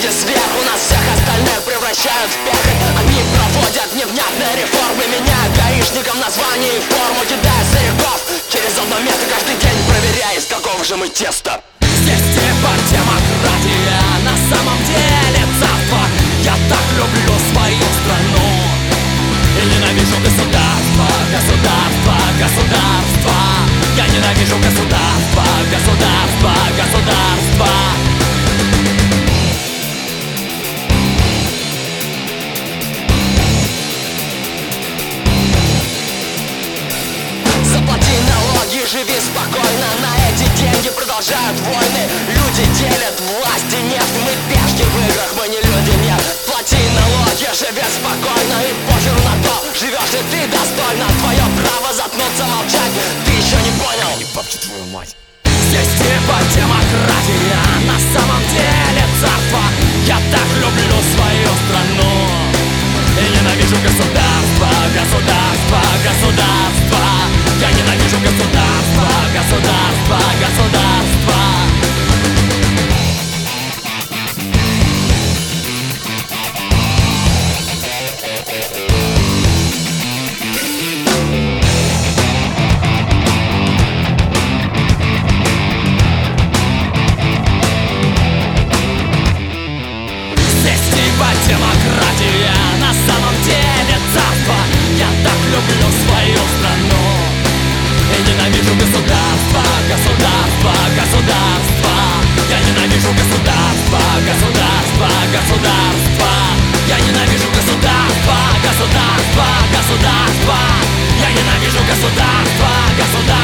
сверху нас всех остальных превращают в пехоть. Они проводят невнятные реформы, меняют гаишникам название и форму, кидая стариков через одно место каждый день, проверяя, из какого же мы теста. Здесь типа демократия, на самом деле царство. Я так люблю свою страну и ненавижу государство, государство, государство. Я ненавижу государство, государство, государство. Заплати налоги, живи спокойно, на эти деньги продолжают войны. Люди делят власть и нефть, мы пешки в играх, мы не люди, нет. Плати налоги, живи спокойно, и похеру на то, живешь ли ты достойно. Твое право заткнуться, молчать, ты еще не понял. И бабки твою мать. Здесь типа демократия, на самом деле царство. Я так люблю свою страну и ненавижу государство, государство, государство. Я ненавижу государство, государство, государство. Демократия, на самом деле царство. Я так люблю свою страну и ненавижу государство, государство, государство. Я ненавижу государство, государство, государство. Я ненавижу государство, государство, государство. Я ненавижу государство, государство.